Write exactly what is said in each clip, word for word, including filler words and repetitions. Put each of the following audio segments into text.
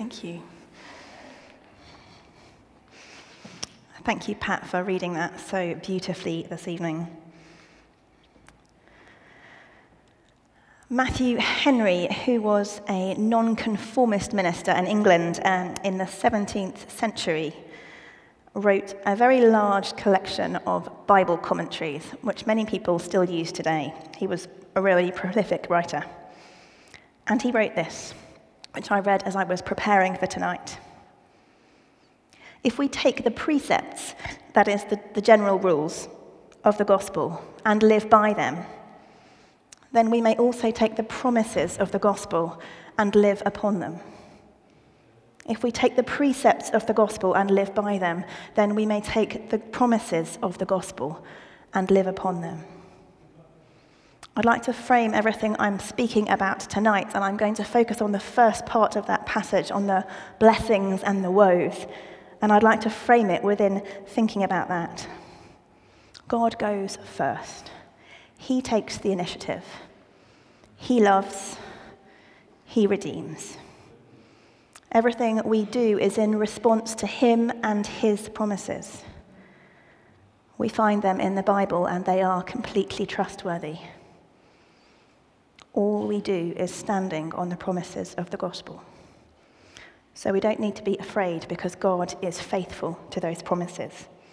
Thank you. Thank you, Pat, for reading that so beautifully this evening. Matthew Henry, who was a nonconformist minister in England um, in the seventeenth century, wrote a very large collection of Bible commentaries, which many people still use today. He was a really prolific writer. And he wrote this, which I read as I was preparing for tonight. If we take the precepts, that is, the, the general rules of the gospel, and live by them, then we may also take the promises of the gospel and live upon them. If we take the precepts of the gospel and live by them, then we may take the promises of the gospel and live upon them. I'd like to frame everything I'm speaking about tonight, and I'm going to focus on the first part of that passage, on the blessings and the woes. And I'd like to frame it within thinking about that. God goes first. He takes the initiative. He loves. He redeems. Everything we do is in response to him and his promises. We find them in the Bible, and they are completely trustworthy. All we do is standing on the promises of the gospel. So we don't need to be afraid, because God is faithful to those promises.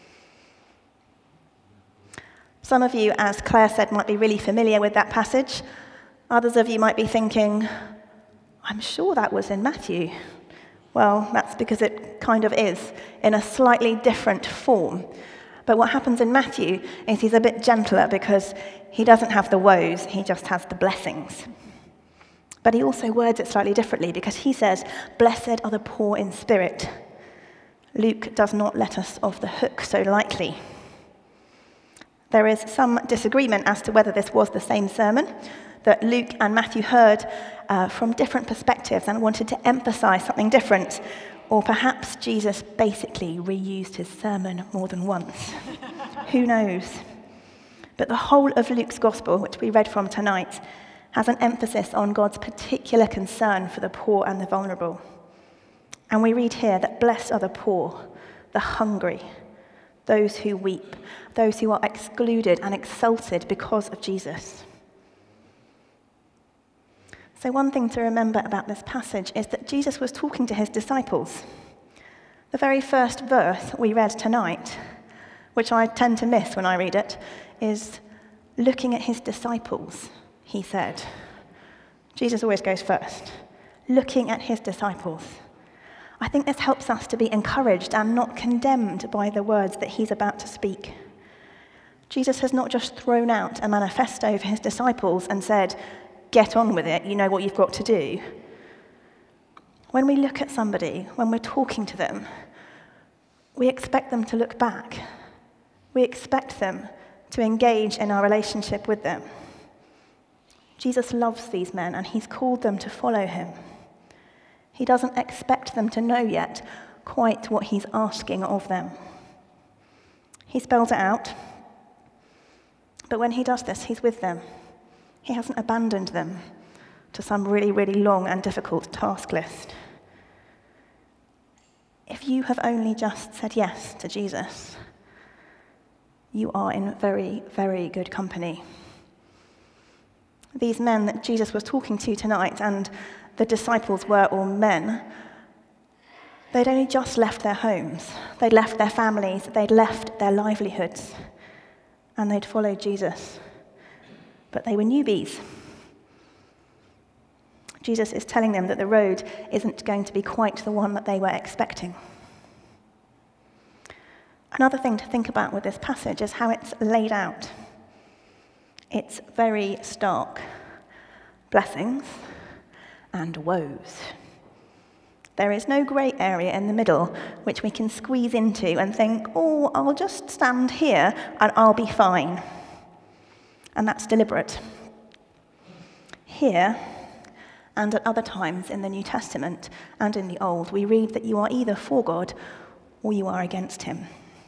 Some of you, as Claire said, might be really familiar with that passage. Others of you might be thinking, I'm sure that was in Matthew. Well, that's because it kind of is, in a slightly different form. But what happens in Matthew is he's a bit gentler, because he doesn't have the woes, he just has the blessings. But he also words it slightly differently, because he says, blessed are the poor in spirit. Luke does not let us off the hook so lightly. There is some disagreement as to whether this was the same sermon that Luke and Matthew heard uh, from different perspectives and wanted to emphasize something different. Or perhaps Jesus basically reused his sermon more than once. Who knows? But the whole of Luke's gospel, which we read from tonight, has an emphasis on God's particular concern for the poor and the vulnerable. And we read here that blessed are the poor, the hungry, those who weep, those who are excluded and exalted because of Jesus. So one thing to remember about this passage is that Jesus was talking to his disciples. The very first verse we read tonight, which I tend to miss when I read it, is looking at his disciples, he said. Jesus always goes first. Looking at his disciples. I think this helps us to be encouraged and not condemned by the words that he's about to speak. Jesus has not just thrown out a manifesto for his disciples and said, get on with it, you know what you've got to do. When we look at somebody, when we're talking to them, we expect them to look back. We expect them to engage in our relationship with them. Jesus loves these men, and he's called them to follow him. He doesn't expect them to know yet quite what he's asking of them. He spells it out, but when he does this, he's with them. He hasn't abandoned them to some really, really long and difficult task list. If you have only just said yes to Jesus, you are in very, very good company. These men that Jesus was talking to tonight, and the disciples were all men, they'd only just left their homes. They'd left their families. They'd left their livelihoods. And they'd followed Jesus. But they were newbies. Jesus is telling them that the road isn't going to be quite the one that they were expecting. Another thing to think about with this passage is how it's laid out. It's very stark. Blessings and woes. There is no grey area in the middle which we can squeeze into and think, oh, I'll just stand here and I'll be fine. And that's deliberate. Here, and at other times in the New Testament and in the Old, we read that you are either for God or you are against him.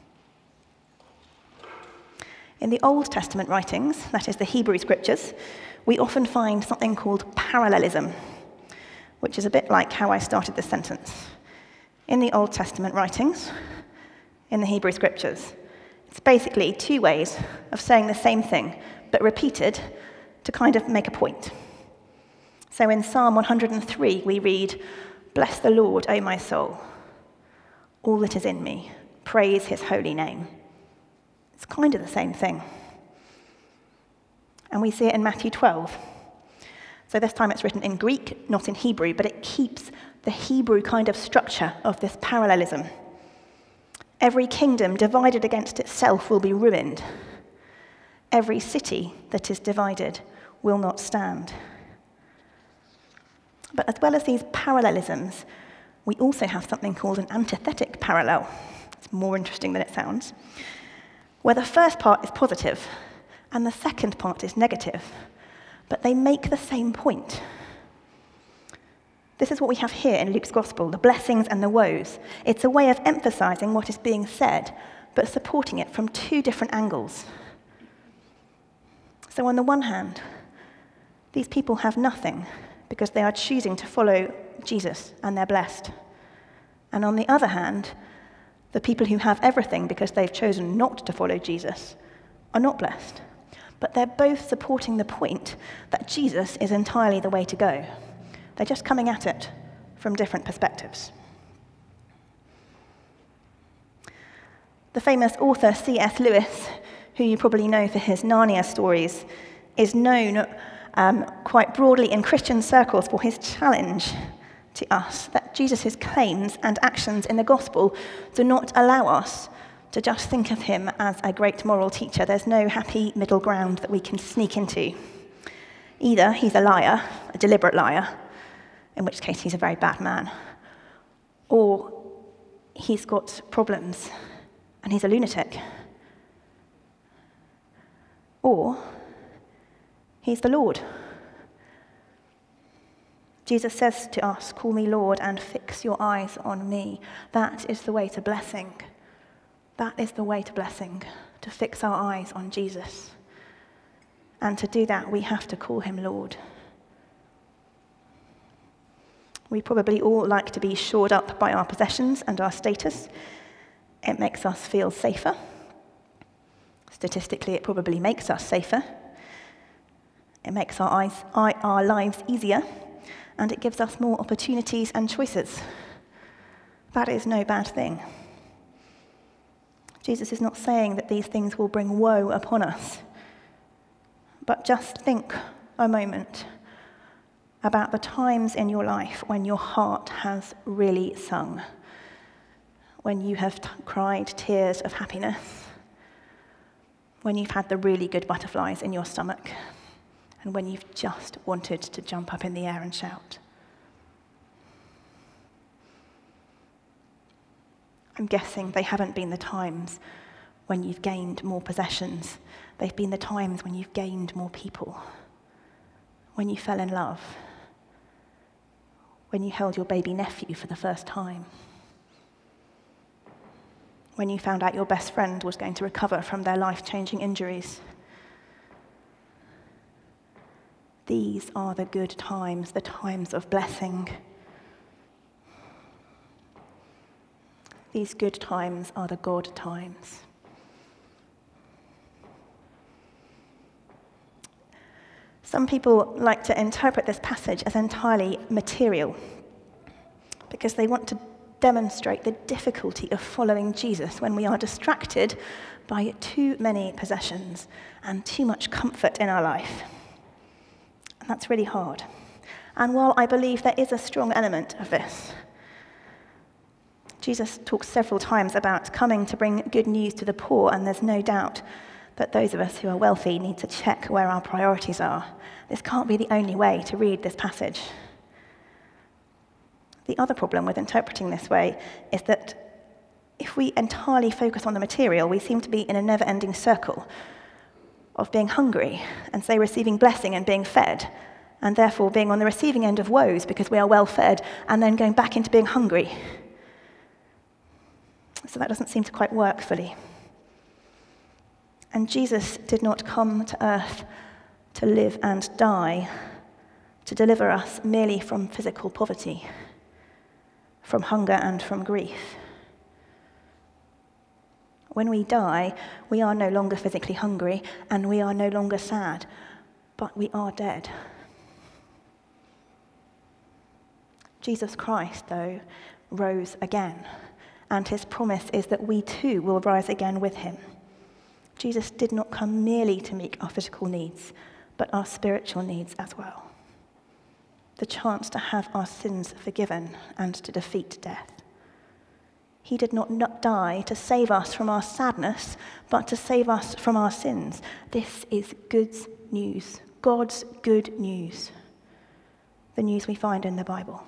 In the Old Testament writings, that is the Hebrew scriptures, we often find something called parallelism, which is a bit like how I started this sentence. In the Old Testament writings, in the Hebrew Scriptures, it's basically two ways of saying the same thing, but repeated to kind of make a point. So in Psalm one hundred three, we read, "Bless the Lord, O my soul, all that is in me, praise his holy name." It's kind of the same thing. And we see it in Matthew twelve. So this time it's written in Greek, not in Hebrew, but it keeps the Hebrew kind of structure of this parallelism. Every kingdom divided against itself will be ruined. Every city that is divided will not stand. But as well as these parallelisms, we also have something called an antithetic parallel. It's more interesting than it sounds, where the first part is positive and the second part is negative, but they make the same point. This is what we have here in Luke's Gospel, the blessings and the woes. It's a way of emphasizing what is being said, but supporting it from two different angles. So on the one hand, these people have nothing because they are choosing to follow Jesus and they're blessed. And on the other hand, the people who have everything because they've chosen not to follow Jesus are not blessed. But they're both supporting the point that Jesus is entirely the way to go. They're just coming at it from different perspectives. The famous author C S Lewis, who you probably know for his Narnia stories, is known um, quite broadly in Christian circles for his challenge to us that Jesus' claims and actions in the gospel do not allow us to just think of him as a great moral teacher. There's no happy middle ground that we can sneak into. Either he's a liar, a deliberate liar, in which case he's a very bad man, or he's got problems and he's a lunatic, or he's the Lord. Jesus says to us, "Call me Lord and fix your eyes on me." That is the way to blessing. That is the way to blessing, to fix our eyes on Jesus. And to do that, we have to call him Lord. We probably all like to be shored up by our possessions and our status. It makes us feel safer. Statistically, it probably makes us safer. It makes our, eyes, our lives easier, and it gives us more opportunities and choices. That is no bad thing. Jesus is not saying that these things will bring woe upon us, but just think a moment about the times in your life when your heart has really sung, when you have t- cried tears of happiness, when you've had the really good butterflies in your stomach, and when you've just wanted to jump up in the air and shout. I'm guessing they haven't been the times when you've gained more possessions. They've been the times when you've gained more people, when you fell in love, when you held your baby nephew for the first time, when you found out your best friend was going to recover from their life-changing injuries. These are the good times, the times of blessing. These good times are the God times. Some people like to interpret this passage as entirely material because they want to demonstrate the difficulty of following Jesus when we are distracted by too many possessions and too much comfort in our life. And that's really hard. And while I believe there is a strong element of this, Jesus talks several times about coming to bring good news to the poor, and there's no doubt that those of us who are wealthy need to check where our priorities are. This can't be the only way to read this passage. The other problem with interpreting this way is that if we entirely focus on the material, we seem to be in a never-ending circle of being hungry and, say, receiving blessing and being fed, and therefore being on the receiving end of woes because we are well fed, and then going back into being hungry. So that doesn't seem to quite work fully. And Jesus did not come to earth to live and die, to deliver us merely from physical poverty, from hunger and from grief. When we die, we are no longer physically hungry and we are no longer sad, but we are dead. Jesus Christ, though, rose again, and his promise is that we too will rise again with him. Jesus did not come merely to meet our physical needs, but our spiritual needs as well. The chance to have our sins forgiven and to defeat death. He did not, not die to save us from our sadness, but to save us from our sins. This is good news, God's good news, the news we find in the Bible.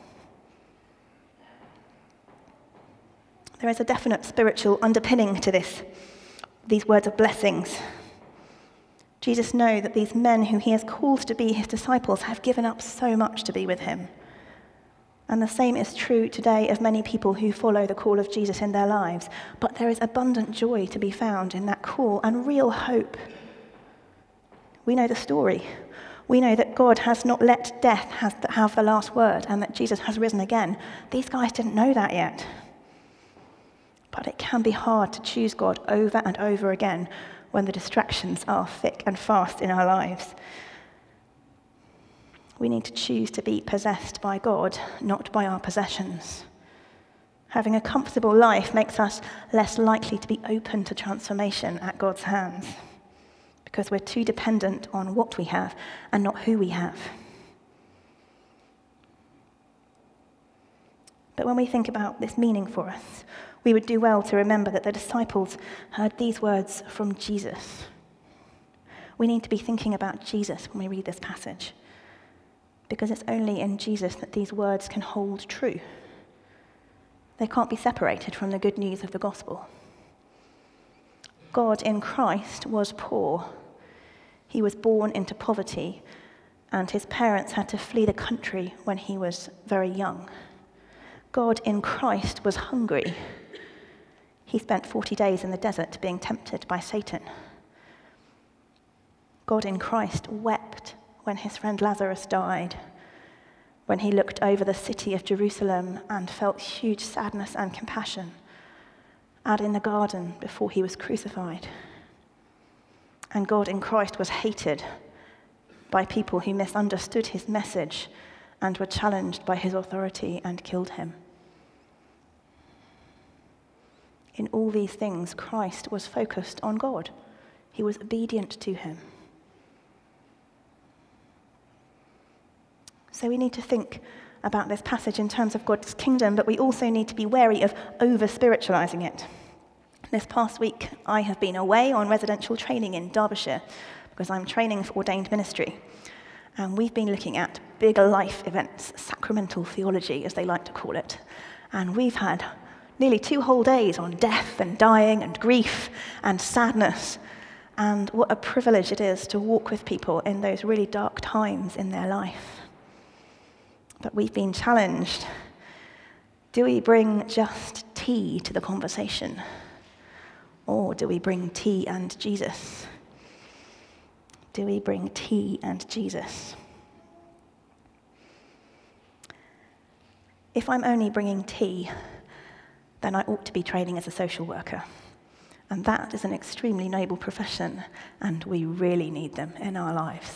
There is a definite spiritual underpinning to this, these words of blessings. Jesus knows that these men who he has called to be his disciples have given up so much to be with him. And the same is true today of many people who follow the call of Jesus in their lives. But there is abundant joy to be found in that call and real hope. We know the story. We know that God has not let death have the last word and that Jesus has risen again. These guys didn't know that yet. But it can be hard to choose God over and over again when the distractions are thick and fast in our lives. We need to choose to be possessed by God, not by our possessions. Having a comfortable life makes us less likely to be open to transformation at God's hands, because we're too dependent on what we have and not who we have. But when we think about this meaning for us, we would do well to remember that the disciples heard these words from Jesus. We need to be thinking about Jesus when we read this passage, because it's only in Jesus that these words can hold true. They can't be separated from the good news of the gospel. God in Christ was poor. He was born into poverty, and his parents had to flee the country when he was very young. God in Christ was hungry. He spent forty days in the desert being tempted by Satan. God in Christ wept when his friend Lazarus died, when he looked over the city of Jerusalem and felt huge sadness and compassion, and in the garden before he was crucified. And God in Christ was hated by people who misunderstood his message and were challenged by his authority and killed him. In all these things, Christ was focused on God. He was obedient to him. So we need to think about this passage in terms of God's kingdom, but we also need to be wary of over-spiritualizing it. This past week, I have been away on residential training in Derbyshire because I'm training for ordained ministry. And we've been looking at bigger life events, sacramental theology, as they like to call it. And we've had nearly two whole days on death and dying and grief and sadness. And what a privilege it is to walk with people in those really dark times in their life. But we've been challenged. Do we bring just tea to the conversation? Or do we bring tea and Jesus? Do we bring tea and Jesus? If I'm only bringing tea, then I ought to be training as a social worker. And that is an extremely noble profession, and we really need them in our lives.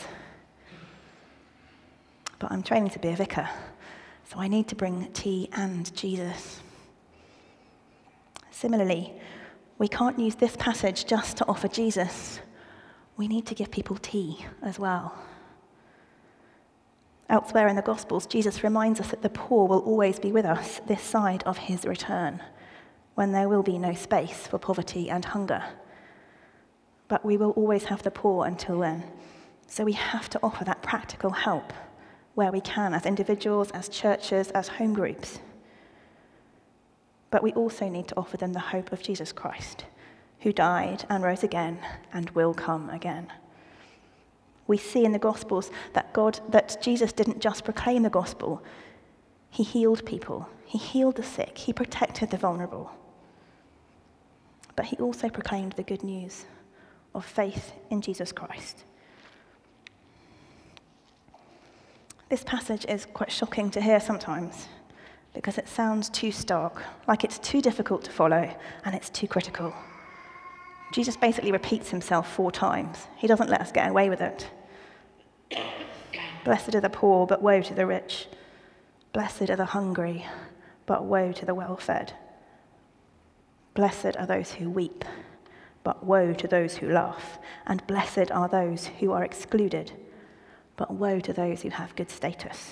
But I'm training to be a vicar, so I need to bring tea and Jesus. Similarly, we can't use this passage just to offer Jesus. We need to give people tea as well. Elsewhere in the Gospels, Jesus reminds us that the poor will always be with us this side of his return, when there will be no space for poverty and hunger. But we will always have the poor until then. So we have to offer that practical help where we can, as individuals, as churches, as home groups. But we also need to offer them the hope of Jesus Christ, who died and rose again and will come again. We see in the Gospels that God, that Jesus didn't just proclaim the gospel, he healed people, he healed the sick, he protected the vulnerable. But he also proclaimed the good news of faith in Jesus Christ. This passage is quite shocking to hear sometimes because it sounds too stark, like it's too difficult to follow and it's too critical. Jesus basically repeats himself four times. He doesn't let us get away with it. Blessed are the poor, but woe to the rich. Blessed are the hungry, but woe to the well-fed. Blessed are those who weep, but woe to those who laugh. And blessed are those who are excluded, but woe to those who have good status.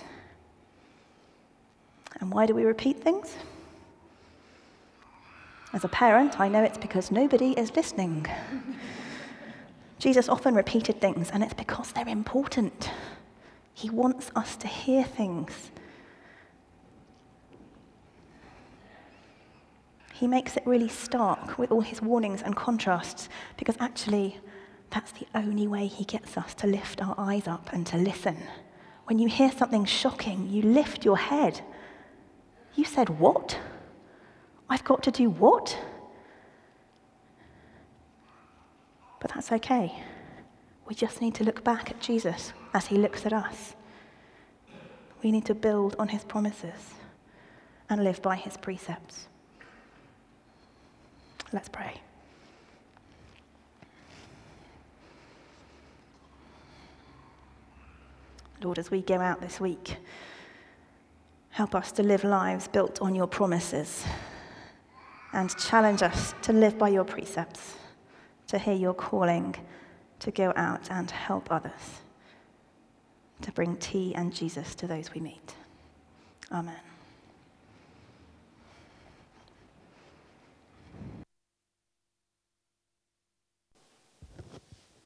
And why do we repeat things? As a parent, I know it's because nobody is listening. Jesus often repeated things, and it's because they're important. He wants us to hear things. He makes it really stark with all his warnings and contrasts, because actually, that's the only way he gets us to lift our eyes up and to listen. When you hear something shocking, you lift your head. You said, what? I've got to do what? But that's okay. We just need to look back at Jesus as he looks at us. We need to build on his promises and live by his precepts. Let's pray. Lord, as we go out this week, help us to live lives built on your promises and challenge us to live by your precepts, to hear your calling, to go out and help others, to bring tea and Jesus to those we meet. Amen.